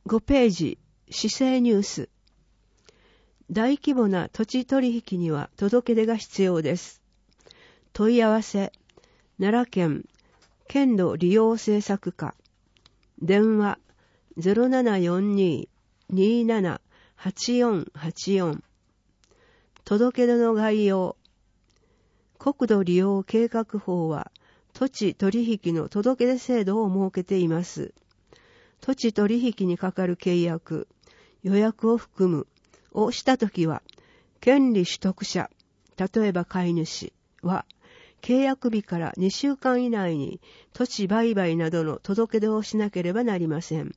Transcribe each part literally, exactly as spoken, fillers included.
ごページ、市政ニュース。大規模な土地取引には届け出が必要です。問い合わせ、奈良県県土利用政策課。電話 ゼロななよんに にーなな はちよんはちよん。届け出の概要。国土利用計画法は土地取引の届け出制度を設けています。土地取引にかかる契約、予約を含むをしたときは、権利取得者、例えば買い主は、契約日からにしゅうかん以内に土地売買などの届け出をしなければなりません。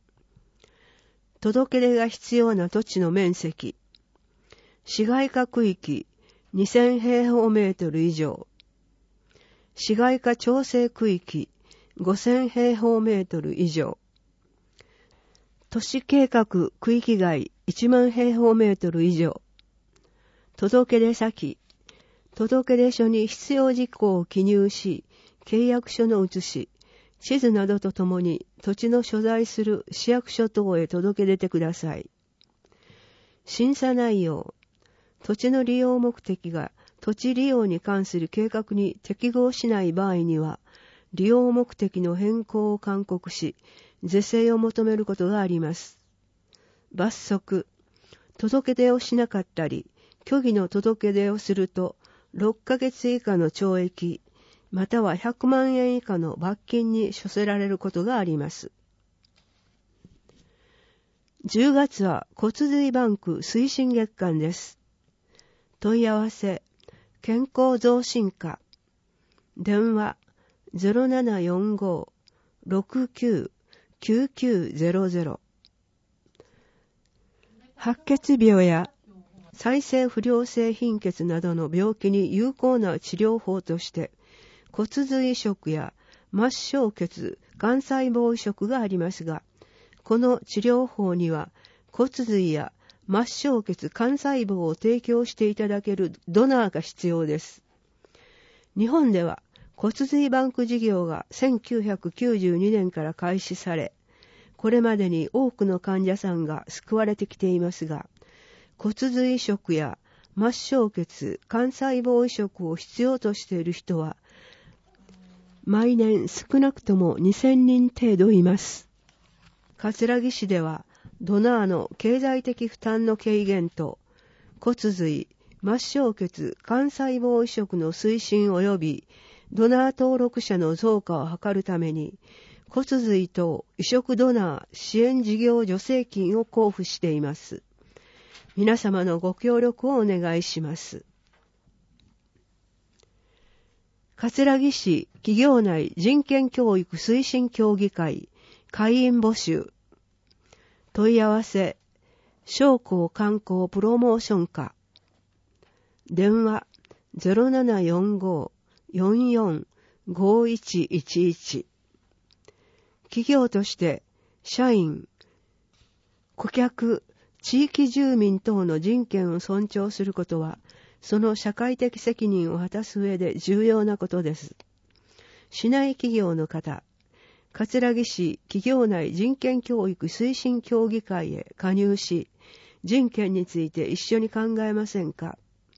届け出が必要な土地の面積、市街化区域にせん平方メートル以上、市街化調整区域ごせん平方メートル以上、都市計画区域外いちまん平方メートル以上、届け出先、届け出書に必要事項を記入し、契約書の写し、地図などとともに土地の所在する市役所等へ届け出てください。審査内容、土地の利用目的が土地利用に関する計画に適合しない場合には、利用目的の変更を勧告し、是正を求めることがあります。罰則、届け出をしなかったり、虚偽の届け出をすると、ろっかげつ以下の懲役、またはひゃくまんえん以下の罰金に処せられることがあります。じゅうがつは骨髄バンク推進月間です。問い合わせ、健康増進課。電話 ゼロななよんご ろくきゅう きゅうきゅうゼロゼロ。白血病や再生不良性貧血などの病気に有効な治療法として骨髄移植や末梢血幹細胞移植がありますが、この治療法には骨髄や末梢血幹細胞を提供していただけるドナーが必要です。日本では骨髄バンク事業がせんきゅうひゃくきゅうじゅうにねんから開始され、これまでに多くの患者さんが救われてきていますが、骨髄移植や末梢血幹細胞移植を必要としている人は、毎年少なくともにせんにん程度います。葛城市では、ドナーの経済的負担の軽減と、骨髄、末梢血幹細胞移植の推進及び、ドナー登録者の増加を図るために、骨髄等移植ドナー支援事業助成金を交付しています。皆様のご協力をお願いします。葛城市企業内人権教育推進協議会会員募集。問い合わせ、商工観光プロモーション課。電話 ゼロななよんご よんよん ごいちいちいち。企業として社員、顧客、地域住民等の人権を尊重することは、その社会的責任を果たす上で重要なことです。市内企業の方、葛城市企業内人権教育推進協議会へ加入し、人権について一緒に考えませんか。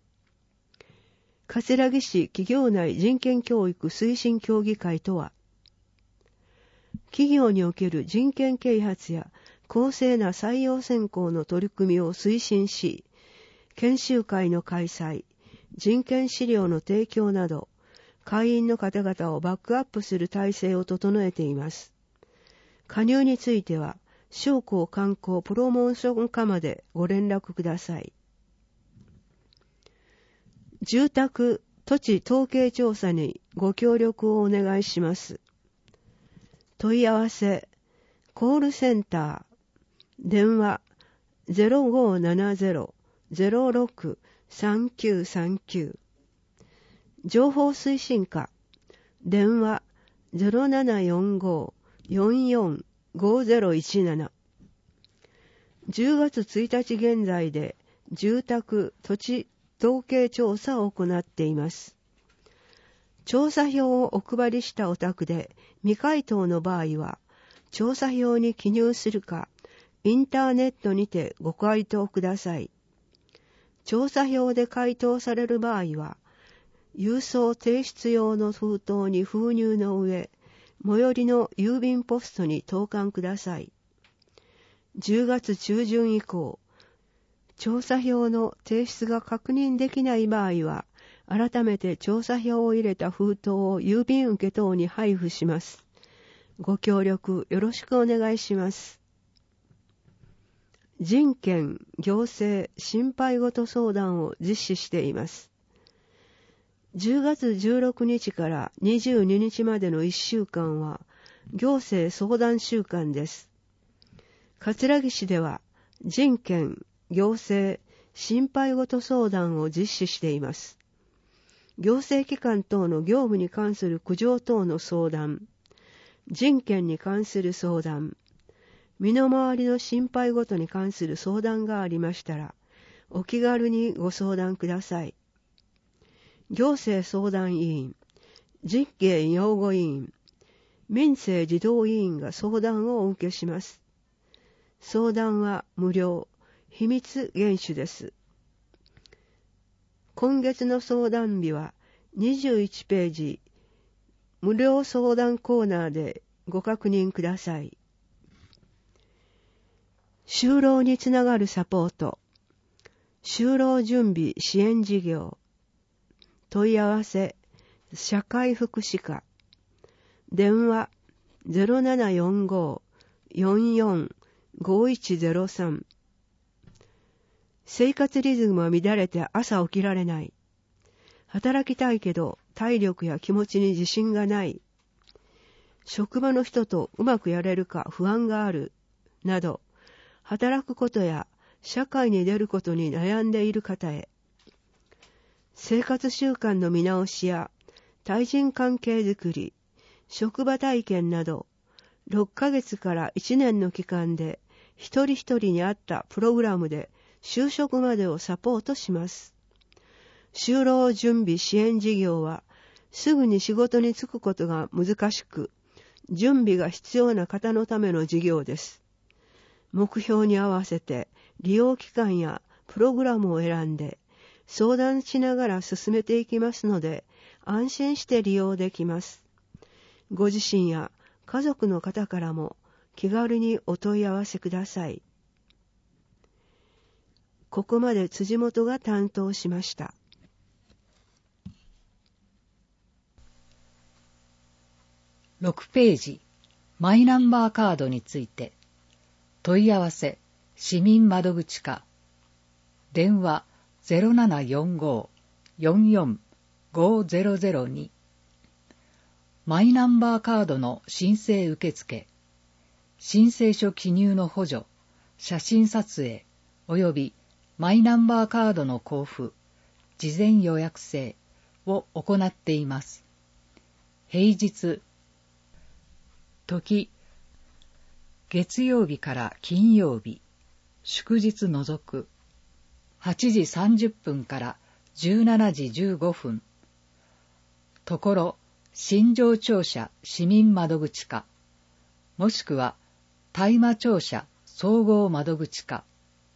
葛城市企業内人権教育推進協議会とは、企業における人権啓発や公正な採用選考の取り組みを推進し、研修会の開催、人権資料の提供など、会員の方々をバックアップする体制を整えています。加入については、商工観光プロモーション課までご連絡ください。住宅、土地統計調査にご協力をお願いします。問い合わせ、コールセンター、電話 ゼロごななゼロ ゼロろく さんきゅうさんきゅう。情報推進課、電話 ゼロななよんご よんよん ごゼロいちなな。じゅうがつついたち現在で住宅・土地統計調査を行っています。調査票をお配りしたお宅で未回答の場合は、調査票に記入するか、 インターネットにてご回答ください。調査票で回答される場合は、郵送提出用の封筒に封入の上、最寄りの郵便ポストに投函ください。じゅうがつ中旬以降、調査票の提出が確認できない場合は、改めて調査票を入れた封筒を郵便受け等に配布します。ご協力よろしくお願いします。人権、行政、心配事相談を実施しています。じゅうがつじゅうろくにちからにじゅうににちまでのいっしゅうかんは行政相談週間です。桂木市では人権、行政、心配事相談を実施しています。行政機関等の業務に関する苦情等の相談、人権に関する相談、身の回りの心配事に関する相談がありましたら、お気軽にご相談ください。行政相談委員、実刑擁護委員、民政児童委員が相談をお受けします。相談は無料、秘密厳守です。今月の相談日はにじゅういちページ、無料相談コーナーでご確認ください。就労につながるサポート、就労準備支援事業、問い合わせ、社会福祉課、電話 ゼロななよんご よんよん ごいちゼロさん。生活リズムは乱れて朝起きられない。働きたいけど体力や気持ちに自信がない。職場の人とうまくやれるか不安がある。など、働くことや社会に出ることに悩んでいる方へ、生活習慣の見直しや対人関係づくり、職場体験など、ろっかげつからいちねんの期間で一人一人に合ったプログラムで就職までをサポートします。就労準備支援事業は、すぐに仕事に就くことが難しく、準備が必要な方のための事業です。目標に合わせて利用期間やプログラムを選んで、相談しながら進めていきますので、安心して利用できます。ご自身や家族の方からも気軽にお問い合わせください。ここまで辻元が担当しました。 ろくページ、マイナンバーカードについて、問い合わせ、市民窓口課、電話 ゼロななよんご よんよん ごゼロゼロに、マイナンバーカードの申請受付、申請書記入の補助、写真撮影、およびマイナンバーカードの交付、事前予約制を行っています。平日、時、月曜日から金曜日、祝日除く、はちじさんじゅっぷんからじゅうしちじじゅうごふん、ところ、新庄庁舎市民窓口課、もしくは大麻庁舎総合窓口課、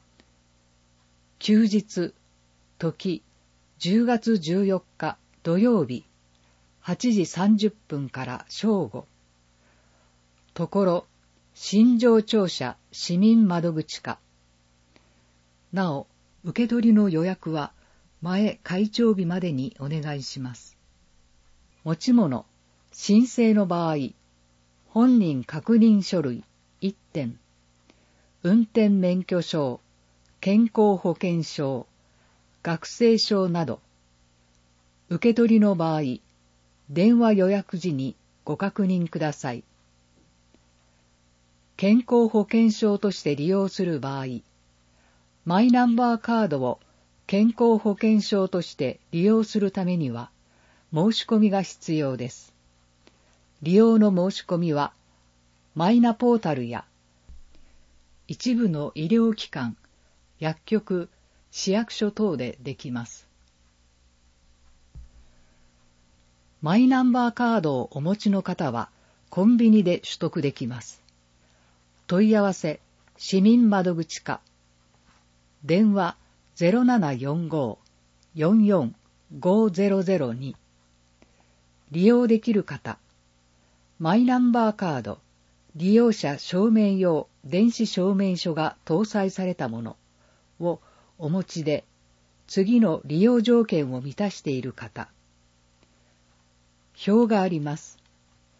休日、時、じゅうがつじゅうよっか土曜日、はちじさんじゅっぷんから正午、ところ、新庄庁舎市民窓口課。なお、受け取りの予約は前開帳日までにお願いします。持ち物、申請の場合、本人確認書類いってん、運転免許証、健康保険証、学生証など、受け取りの場合、電話予約時にご確認ください。健康保険証として利用する場合、マイナンバーカードを健康保険証として利用するためには、申し込みが必要です。利用の申し込みは、マイナポータルや、一部の医療機関、薬局、市役所等でできます。マイナンバーカードをお持ちの方は、コンビニで取得できます。問い合わせ、 市民窓口課。電話 ゼロななよんご よんよん ごゼロゼロに。利用できる方、マイナンバーカード、利用者証明用電子証明書が搭載されたものをお持ちで、次の利用条件を満たしている方。表があります。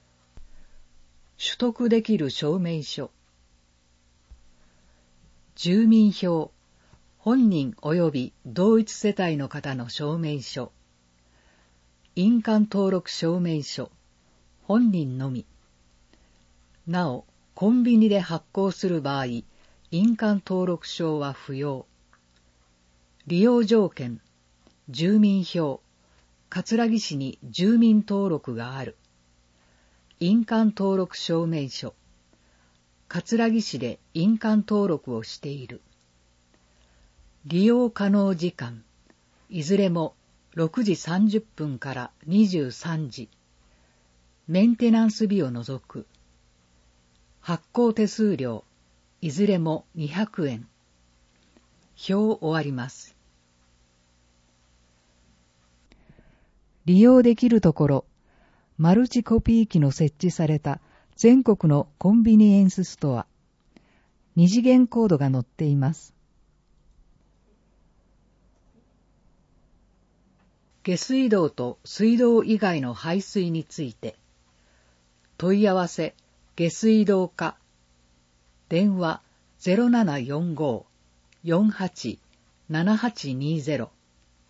取得できる証明書。住民票、本人及び同一世帯の方の証明書。印鑑登録証明書、本人のみ。なお、コンビニで発行する場合、印鑑登録証は不要。利用条件、住民票、葛城市に住民登録がある。印鑑登録証明書、葛城市で印鑑登録をしている。利用可能時間、いずれもろくじさんじゅっぷんからにじゅうさんじ。メンテナンス日を除く。発行手数料、いずれもにひゃくえん。表終わります。利用できるところ、マルチコピー機の設置された全国のコンビニエンスストア。二次元コードが載っています。下水道と水道以外の排水について。問い合わせ、下水道課。電話 ゼロななよんご よんはち ななはちにゼロ。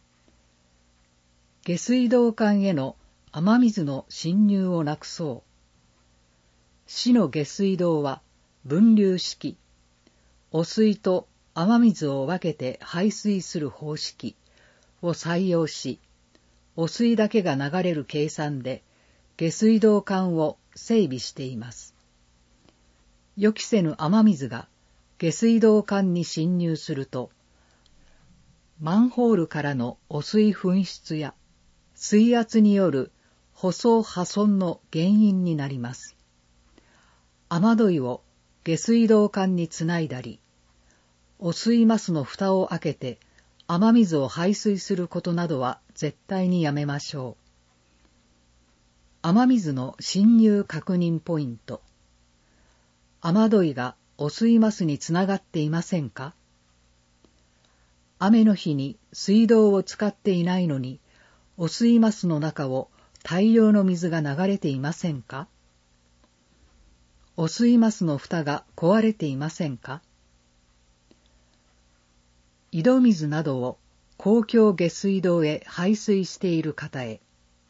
下水道管への雨水の侵入をなくそう。市の下水道は分流式、汚水と雨水を分けて排水する方式を採用し、汚水だけが流れる計算で下水道管を整備しています。予期せぬ雨水が下水道管に侵入すると、マンホールからの汚水噴出や水圧による舗装破損の原因になります。雨どいを下水道管につないだり、汚水マスの蓋を開けて雨水を排水することなどは絶対にやめましょう。雨水の侵入確認ポイント。雨どいが汚水マスにつながっていませんか？雨の日に水道を使っていないのに、汚水マスの中を大量の水が流れていませんか？汚水マスの蓋が壊れていませんか？井戸水などを公共下水道へ排水している方へ、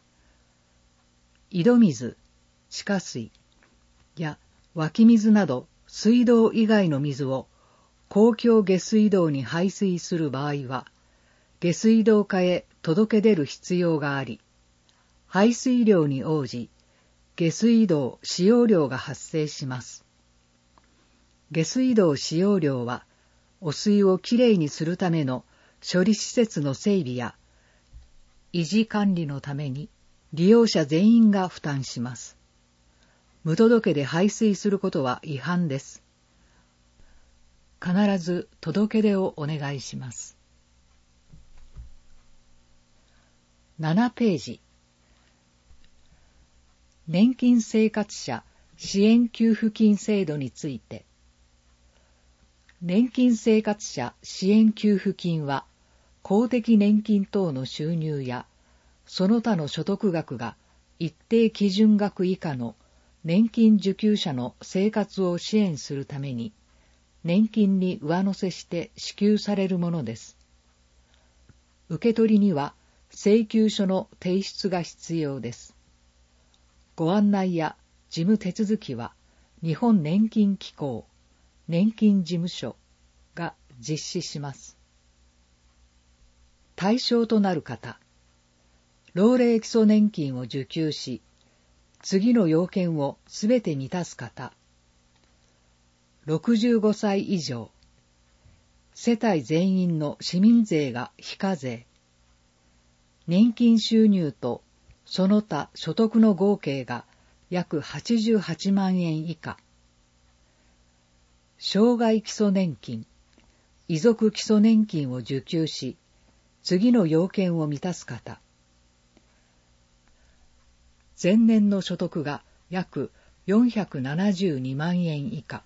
井戸水、地下水や湧き水など水道以外の水を公共下水道に排水する場合は、下水道課へ届け出る必要があり、排水量に応じ、下水道使用料が発生します。下水道使用料は、汚水をきれいにするための処理施設の整備や維持管理のために利用者全員が負担します。無届けで排水することは違反です。必ず届け出をお願いします。ななページ。年金生活者支援給付金制度について。年金生活者支援給付金は、公的年金等の収入や、その他の所得額が一定基準額以下の年金受給者の生活を支援するために、年金に上乗せして支給されるものです。受け取りには請求書の提出が必要です。ご案内や事務手続きは、日本年金機構、年金事務所が実施します。対象となる方、老齢基礎年金を受給し、次の要件をすべて満たす方、ろくじゅうごさい以上、世帯全員の市民税が非課税、年金収入とその他所得の合計が約はちじゅうはちまんえん以下、 障害基礎年金、遺族基礎年金を受給し、次の要件を満たす方。前年の所得が約よんひゃくななじゅうにまんえん以下。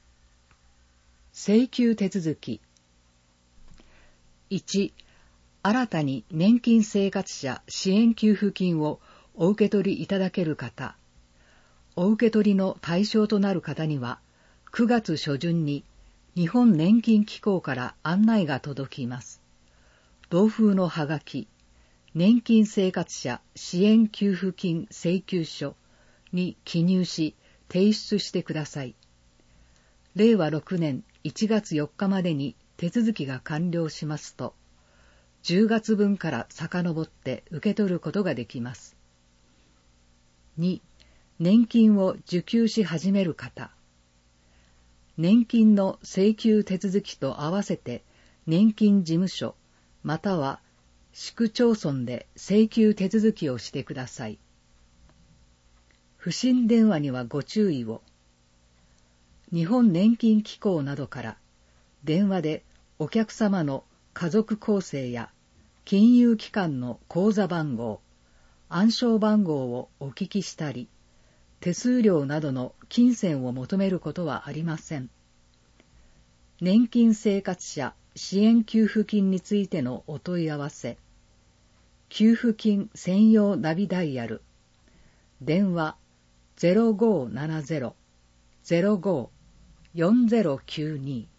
請求手続き。いち、新たに年金生活者支援給付金をお受け取りいただける方。お受け取りの対象となる方には、くがつ初旬に日本年金機構から案内が届きます。同封のはがき、年金生活者支援給付金請求書に記入し提出してください。れいわろくねんいちがつよっかまでに手続きが完了しますと、じゅうがつぶんから遡って受け取ることができます。に、年金を受給し始める方。年金の請求手続きと合わせて年金事務所または市区町村で請求手続きをしてください。不審電話にはご注意を。日本年金機構などから電話でお客様の家族構成や金融機関の口座番号、暗証番号をお聞きしたり、手数料などの金銭を求めることはありません。年金生活者支援給付金についてのお問い合わせ、給付金専用ナビダイヤル、電話 ゼロごーななゼロ ゼロごー よんゼロきゅうに。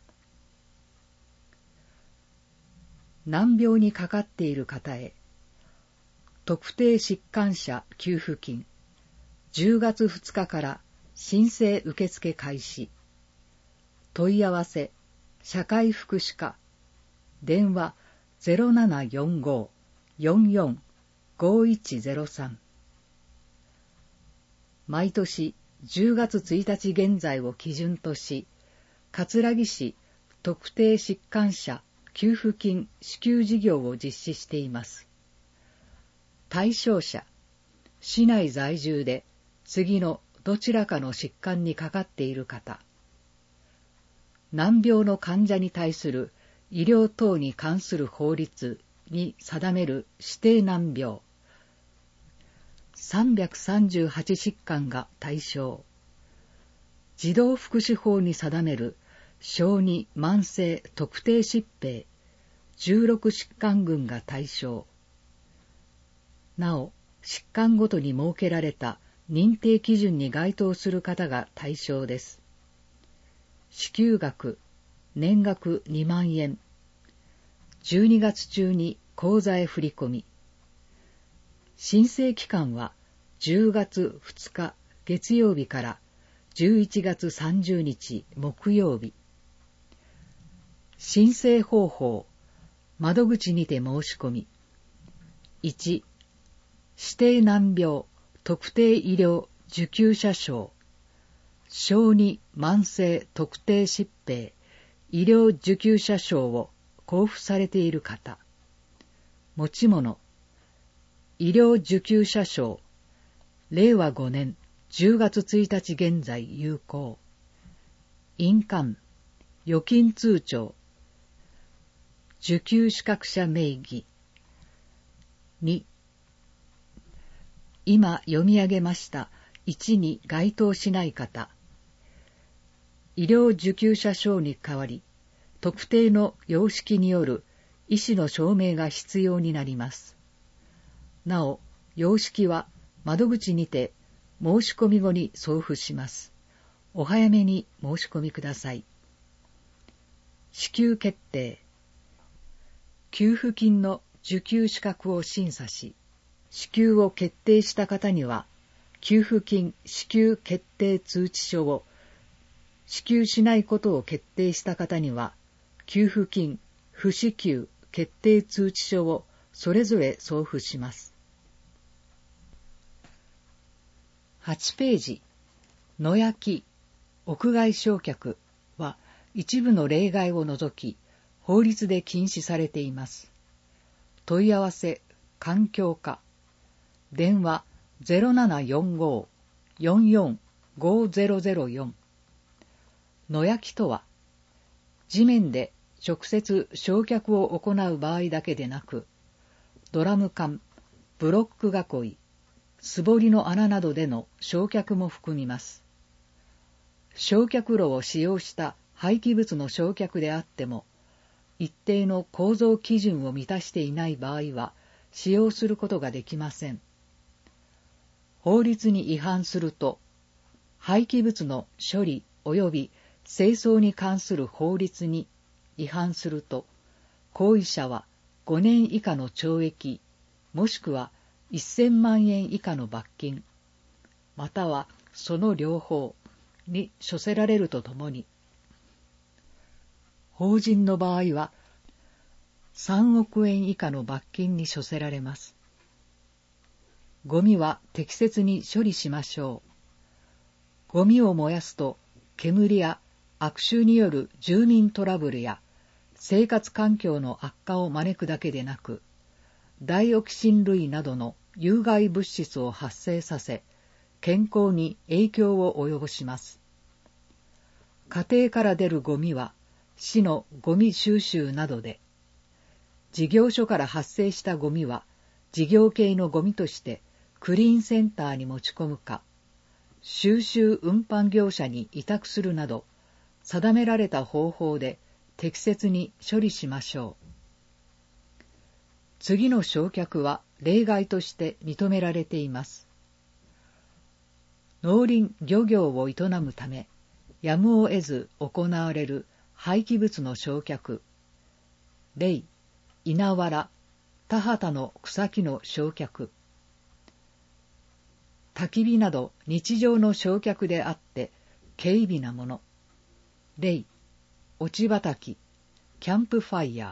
難病にかかっている方へ、特定疾患者給付金、じゅうがつふつかから申請受付開始。問い合わせ、社会福祉課、電話 ゼロななよんご よんよん ごいちゼロさん。毎年じゅうがつついたち現在を基準とし、葛城市特定疾患者給付金支給事業を実施しています。対象者、市内在住で次のどちらかの疾患にかかっている方。難病の患者に対する医療等に関する法律に定める指定難病。さんびゃくさんじゅうはち疾患が対象。児童福祉法に定める小児慢性特定疾病じゅうろく疾患群が対象。なお、疾患ごとに設けられた認定基準に該当する方が対象です。支給額、年額にまんえん。じゅうにがつ中に口座へ振り込み。申請期間はじゅうがつふつか月曜日からじゅういちがつさんじゅうにち木曜日。申請方法、窓口にて申し込み。いち、指定難病特定医療受給者証、小児慢性特定疾病医療受給者証を交付されている方。持ち物、医療受給者証、れいわごねんじゅうがつついたち現在有効。印鑑、預金通帳、受給資格者名義。に、今読み上げましたいちに該当しない方。医療受給者証に代わり、特定の様式による医師の証明が必要になります。なお、様式は窓口にて申し込み後に送付します。お早めに申し込みください。支給決定。給付金の受給資格を審査し、支給を決定した方には、給付金支給決定通知書を、支給しないことを決定した方には、給付金不支給決定通知書をそれぞれ送付します。はちページ、野焼き、屋外焼却は一部の例外を除き、法律で禁止されています。問い合わせ、環境課、電話 ゼロななよんご よんよん ごゼロゼロよん、 野焼きとは、地面で直接焼却を行う場合だけでなく、ドラム缶、ブロック囲い、すぼりの穴などでの焼却も含みます。焼却炉を使用した廃棄物の焼却であっても、一定の構造基準を満たしていない場合は使用することができません。法律に違反すると、廃棄物の処理及び清掃に関する法律に違反すると、行為者はごねん以下の懲役、もしくはせんまんえん以下の罰金、またはその両方に処せられるとともに、法人の場合はさんおくえん以下の罰金に処せられます。ゴミは適切に処理しましょう。ゴミを燃やすと煙や悪臭による住民トラブルや生活環境の悪化を招くだけでなく、ダイオキシン類などの有害物質を発生させ、健康に影響を及ぼします。家庭から出るゴミは市のゴミ収集などで、事業所から発生したゴミは事業系のゴミとしてクリーンセンターに持ち込むか、収集運搬業者に委託するなど、定められた方法で適切に処理しましょう。次の焼却は例外として認められています。農林漁業を営むため、やむを得ず行われる廃棄物の焼却、例、稲わら、田畑の草木の焼却、焚き火など日常の焼却であって軽微なもの、例、落ち畑、キャンプファイヤー、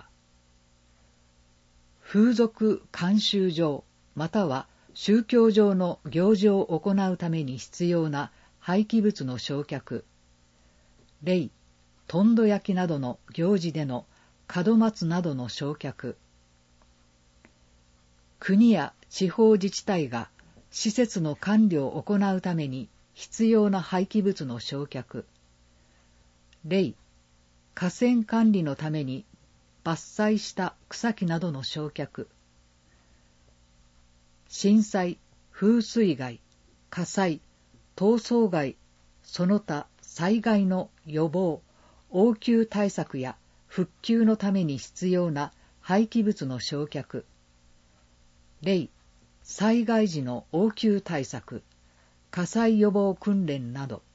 風俗慣習上または宗教上の行事を行うために必要な廃棄物の焼却、例、とんど焼きなどの行事での門松などの焼却、国や地方自治体が施設の管理を行うために必要な廃棄物の焼却、例、河川管理のために伐採した草木などの焼却、震災、風水害、火災、逃走害、その他災害の予防、応急対策や復旧のために必要な廃棄物の焼却、例、災害時の応急対策、火災予防訓練など。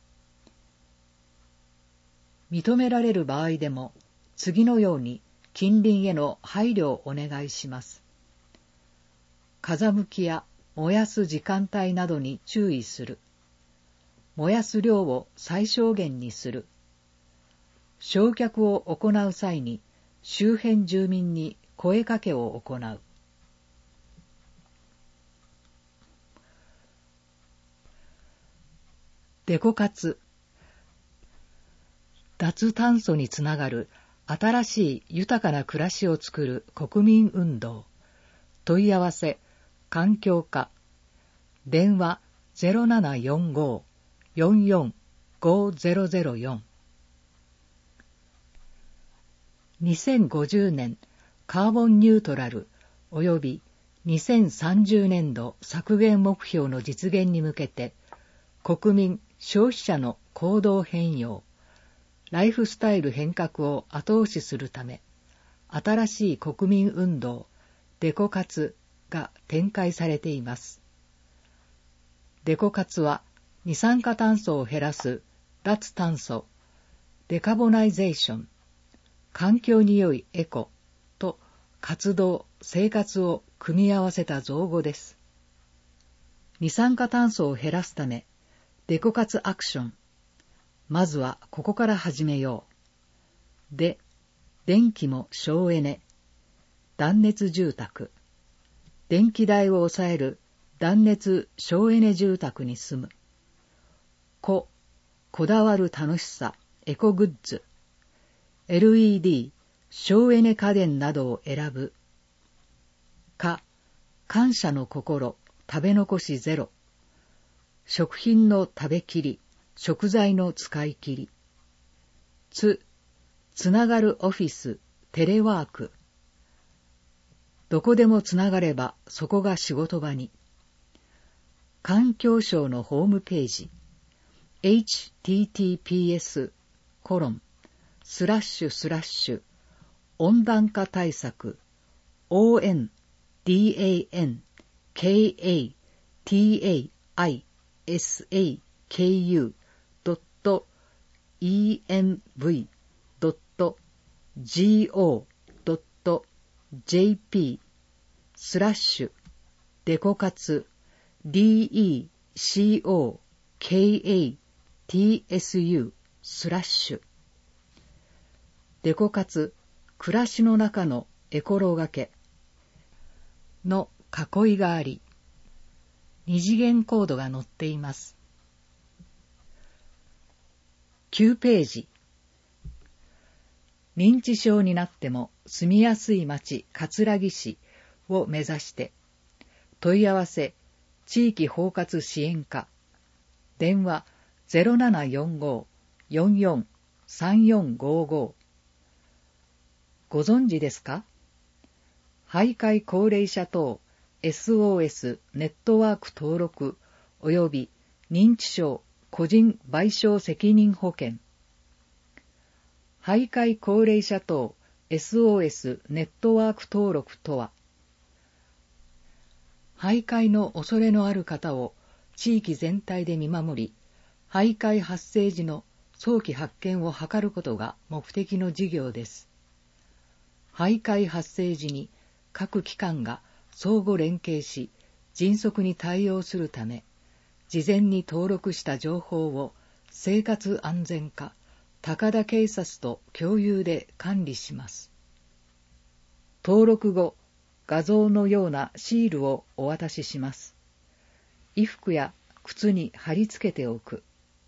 認められる場合でも、次のように近隣への配慮をお願いします。風向きや燃やす時間帯などに注意する。燃やす量を最小限にする。焼却を行う際に周辺住民に声かけを行う。デコ活。脱炭素につながる新しい豊かな暮らしを作る国民運動。問い合わせ、環境課。電話 ゼロななよんご よんよん ごゼロゼロよん。にせんごじゅうねんカーボンニュートラル及びにせんさんじゅうねんど削減目標の実現に向けて、国民・消費者の行動変容、ライフスタイル変革を後押しするため、新しい国民運動、デコ活が展開されています。デコ活は、二酸化炭素を減らす脱炭素、デカボナイゼーション、環境に良いエコと活動・生活を組み合わせた造語です。二酸化炭素を減らすため、デコ活アクション。まずはここから始めよう。で、電気も省エネ。断熱住宅。電気代を抑える断熱省エネ住宅に住む。こ、こだわる楽しさ、エコグッズ。エルイーディー、省エネ家電などを選ぶ。か、感謝の心、食べ残しゼロ。食品の食べきり、食材の使い切り。 つ、つながるオフィス、テレワーク。どこでもつながればそこが仕事場に。環境省のホームページ エイチティーティーピーエス コロンスラッシュスラッシュ温暖化対策 オーエヌディーエーエヌケーエーティーエーアイエスエーケーユードットイーエムブイドットジーオードットジェーピースラッシュデコ活 ディーイーシーオーケーエーティーエスユー スラッシュデコ活暮らしの中のエコロがけの囲いがあり、二次元コードが載っています。きゅうページ。認知症になっても住みやすい町葛城市を目指して問い合わせ地域包括支援課電話 ゼロななよんご よんよん さんよんごご ご存知ですか？徘徊高齢者等 エスオーエス ネットワーク登録及び認知症個人賠償責任保険。徘徊高齢者等 エスオーエス ネットワーク登録とは、徘徊の恐れのある方を地域全体で見守り、徘徊発生時の早期発見を図ることが目的の事業です。徘徊発生時に各機関が相互連携し、迅速に対応するため、事前に登録した情報を生活安全課、高田警察と共有で管理します。登録後、画像のようなシールをお渡しします。衣服や靴に貼り付けておく。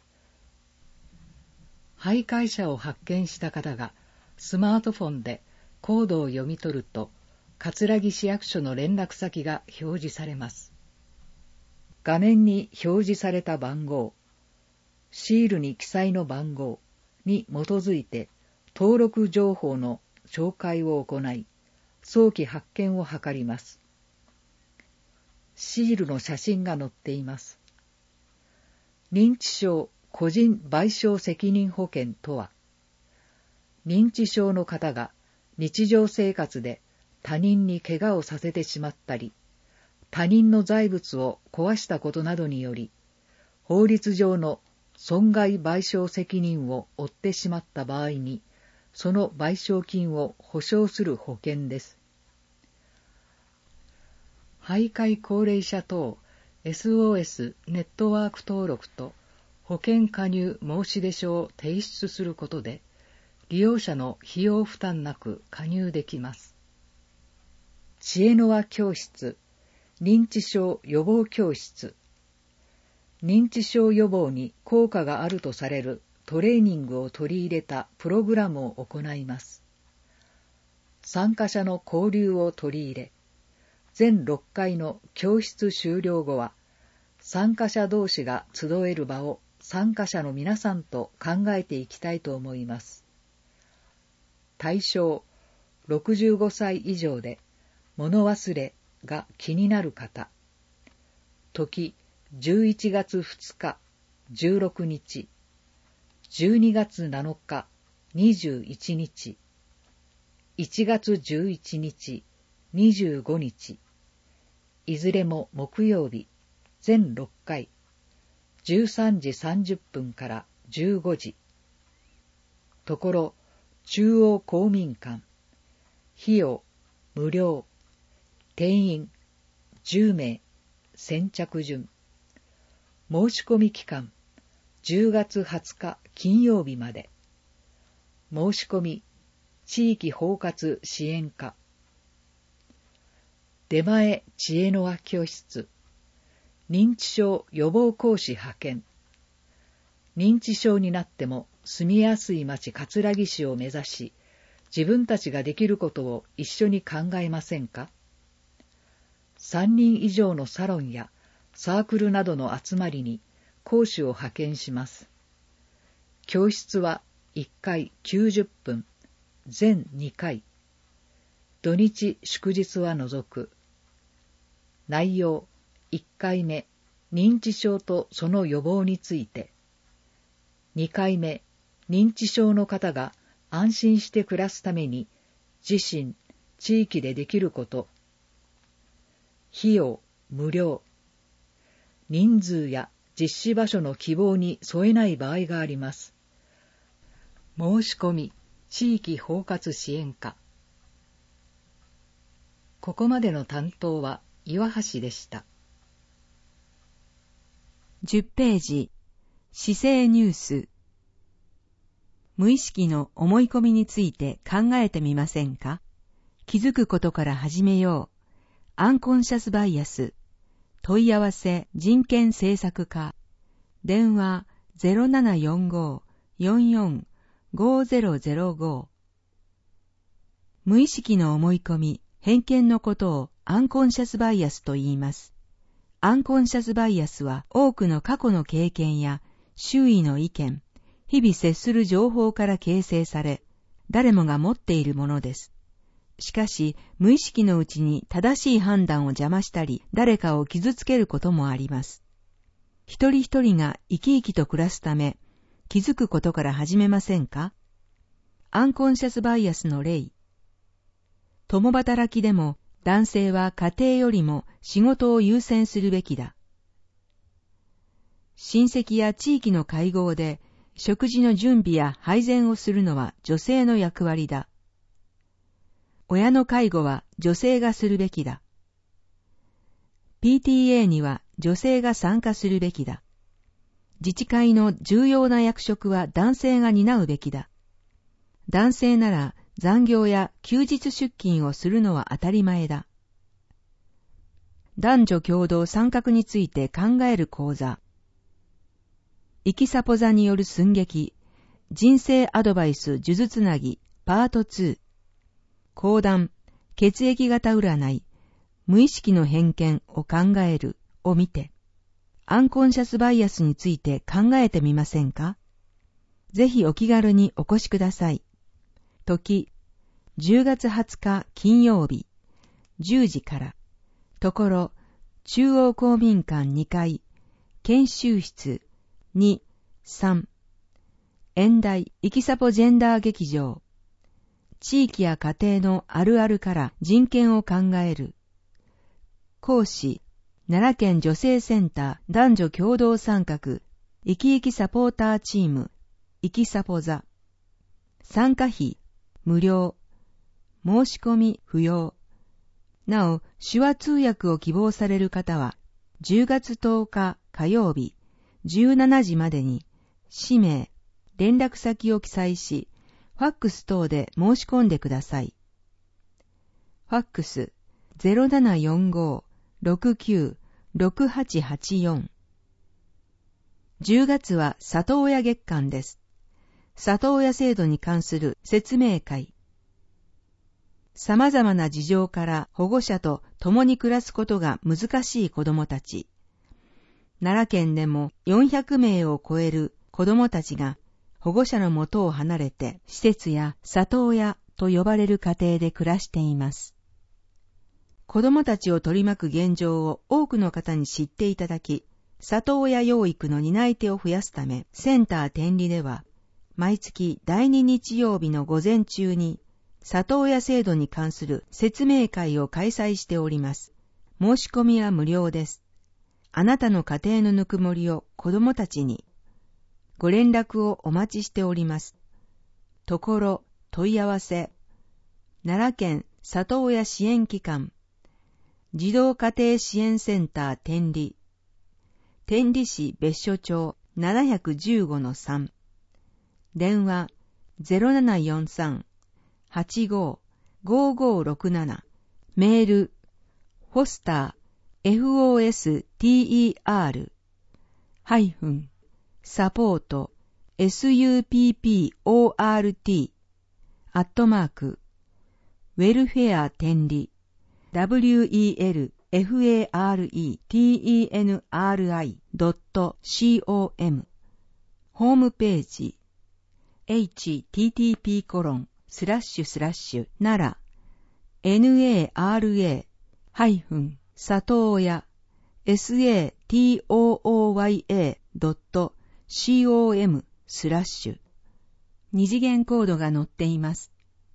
徘徊者を発見した方がスマートフォンでコードを読み取ると、葛城市役所の連絡先が表示されます。画面に表示された番号、シールに記載の番号に基づいて登録情報の照会を行い、早期発見を図ります。シールの写真が載っています。認知症個人賠償責任保険とは、認知症の方が日常生活で他人に怪我をさせてしまったり、他人の財物を壊したことなどにより、法律上の損害賠償責任を負ってしまった場合に、その賠償金を保証する保険です。徘徊高齢者等 エスオーエス ネットワーク登録と保険加入申出書を提出することで、利用者の費用負担なく加入できます。知恵の輪教室、認知症予防教室。認知症予防に効果があるとされるトレーニングを取り入れたプログラムを行います。参加者の交流を取り入れ、全ろっかいの教室終了後は、参加者同士が集える場を参加者の皆さんと考えていきたいと思います。対象、ろくじゅうごさい以上で、物忘れが気になる方。時、じゅういちがつふつか、じゅうろくにち、じゅうにがつなのか、にじゅういちにち、いちがつじゅういちにち、にじゅうごにち、いずれも木曜日、全ろっかい、じゅうさんじさんじゅっぷんからじゅうごじ。ところ、中央公民館。費用、無料。定員、じゅうめい。先着順。申し込み期間、じゅうがつはつか金曜日まで。申し込み、地域包括支援課。出前知恵の輪教室。認知症予防講師派遣。認知症になっても住みやすい町葛城市を目指し、自分たちができることを一緒に考えませんか？さんにん以上のサロンやサークルなどの集まりに講師を派遣します。教室はいっかいきゅうじゅっぷん、全にかい。土日祝日は除く。内容いっかいめ、認知症とその予防について。にかいめ、認知症の方が安心して暮らすために自身、地域でできること。費用無料。人数や実施場所の希望に添えない場合があります。申し込み、地域包括支援課。ここまでの担当は岩橋でした。 じゅっページ、姿勢ニュース。無意識の思い込みについて考えてみませんか？気づくことから始めよう。アンコンシャスバイアス。問い合わせ人権政策課。電話 ゼロななよんご よんよん ごゼロゼロご。無意識の思い込み、偏見のことをアンコンシャスバイアスと言います。アンコンシャスバイアスは多くの過去の経験や周囲の意見、日々接する情報から形成され、誰もが持っているものです。しかし、無意識のうちに正しい判断を邪魔したり、誰かを傷つけることもあります。一人一人が生き生きと暮らすため、気づくことから始めませんか？アンコンシャスバイアスの例。共働きでも男性は家庭よりも仕事を優先するべきだ。親戚や地域の会合で食事の準備や配膳をするのは女性の役割だ。親の介護は女性がするべきだ。ピーティーエー には女性が参加するべきだ。自治会の重要な役職は男性が担うべきだ。男性なら残業や休日出勤をするのは当たり前だ。男女共同参画について考える講座。イキサポ座による寸劇、人生アドバイス数珠つなぎパートツー。講談、血液型占い、無意識の偏見を考えるを見て、アンコンシャスバイアスについて考えてみませんか？ぜひお気軽にお越しください。時、じゅうがつはつか金曜日、じゅうじから。ところ、中央公民館にかい、研修室に、さん。演題、イキサポジェンダー劇場。地域や家庭のあるあるから人権を考える。講師、奈良県女性センター男女共同参画、生き生きサポーターチーム、イキサポ座。参加費、無料。申し込み不要。なお、手話通訳を希望される方は、じゅうがつとおか火曜日、じゅうしちじまでに、氏名、連絡先を記載し、ファックス等で申し込んでください。ファックス ゼロななよんご ろくきゅう ろくはちはちよん。じゅうがつは里親月間です。里親制度に関する説明会。様々な事情から保護者と共に暮らすことが難しい子どもたち。奈良県でもよんひゃくめいを超える子どもたちが保護者のもとを離れて施設や里親と呼ばれる家庭で暮らしています。子どもたちを取り巻く現状を多くの方に知っていただき、里親養育の担い手を増やすため、センター天理では毎月だいに日曜日の午前中に里親制度に関する説明会を開催しております。申し込みは無料です。あなたの家庭のぬくもりを子どもたちに。ご連絡をお待ちしております。ところ、問い合わせ。奈良県里親支援機関。児童家庭支援センター天理。天理市別所町 なないちごのさん。電話 ゼロななよんさん はちご ごごろくなな。メール、フォスター、フォスター、ハイフン、サポート、サポート、アットマーク、ウェルフェア天理、ダブリューイーエルエフエーアールイーティーイーエヌアールアイ ドットコム、ホームページ、 エイチティーティーピーコロンスラッシュスラッシュなら ナラ ハイフン里親 サトーヤ ドット コム スラッシュ二次元コードが載っています。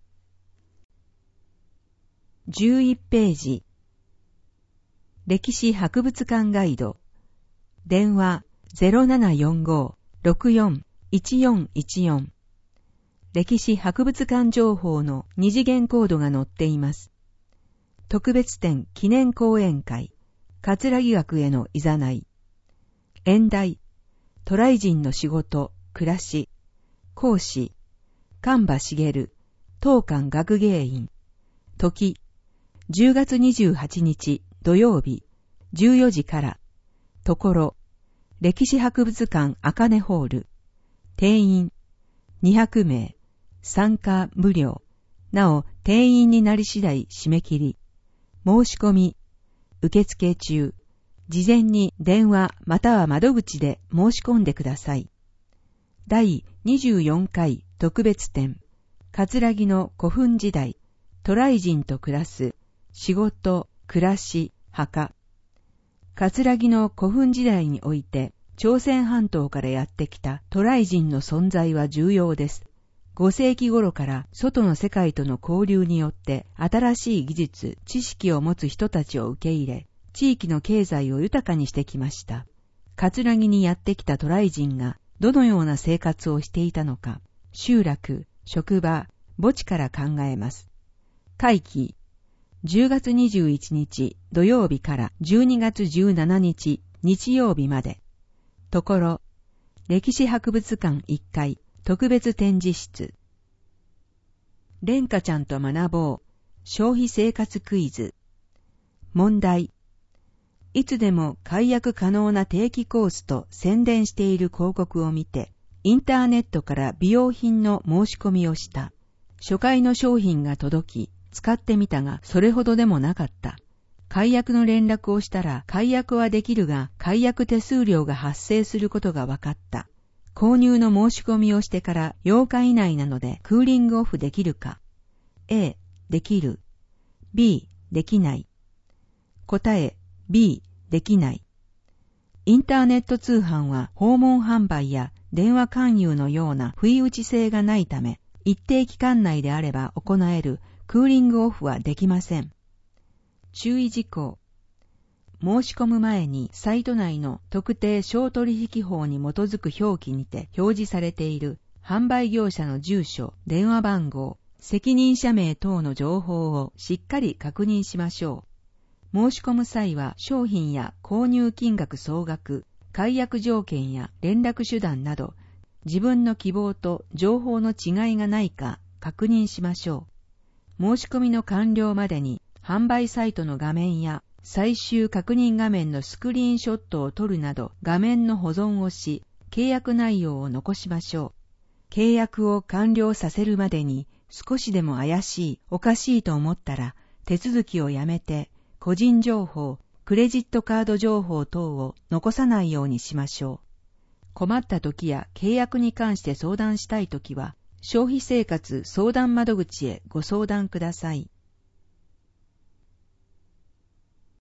じゅういちページ歴史博物館ガイド電話 ゼロななよんご ろくよん いちよんいちよん歴史博物館情報の二次元コードが載っています。特別展記念講演会桂木学へのいざない演題渡来人の仕事暮らし講師神場茂当館学芸員時じゅうがつにじゅうはちにち土曜日じゅうよじからところ歴史博物館茜ホール定員にひゃくめい参加無料なお定員になり次第締め切り申し込み受付中事前に電話または窓口で申し込んでください。だいにじゅうよんかい特別展桂木の古墳時代渡来人と暮らす仕事暮らし墓桂木の古墳時代において朝鮮半島からやってきた渡来人の存在は重要です。ごせいき頃から外の世界との交流によって新しい技術、知識を持つ人たちを受け入れ、地域の経済を豊かにしてきました。桂木にやってきた渡来人がどのような生活をしていたのか、集落、職場、墓地から考えます。会期、じゅうがつにじゅういちにち土曜日からじゅうにがつじゅうしちにち日曜日まで。ところ、歴史博物館いっかい特別展示室。蓮華ちゃんと学ぼう。消費生活クイズ。問題。いつでも解約可能な定期コースと宣伝している広告を見て、インターネットから美容品の申し込みをした。初回の商品が届き、使ってみたがそれほどでもなかった。解約の連絡をしたら解約はできるが解約手数料が発生することが分かった。購入の申し込みをしてからようか以内なのでクーリングオフできるか。A、できる。B、できない。答え B、できない。インターネット通販は訪問販売や電話勧誘のような不意打ち性がないため、一定期間内であれば行えるクーリングオフはできません。注意事項。申し込む前にサイト内の特定商取引法に基づく表記にて表示されている販売業者の住所、電話番号、責任者名等の情報をしっかり確認しましょう。申し込む際は商品や購入金額総額、解約条件や連絡手段など自分の希望と情報の違いがないか確認しましょう。申し込みの完了までに販売サイトの画面や最終確認画面のスクリーンショットを撮るなど画面の保存をし、契約内容を残しましょう。契約を完了させるまでに少しでも怪しい、おかしいと思ったら手続きをやめて個人情報、クレジットカード情報等を残さないようにしましょう。困った時や契約に関して相談したい時は消費生活相談窓口へご相談ください。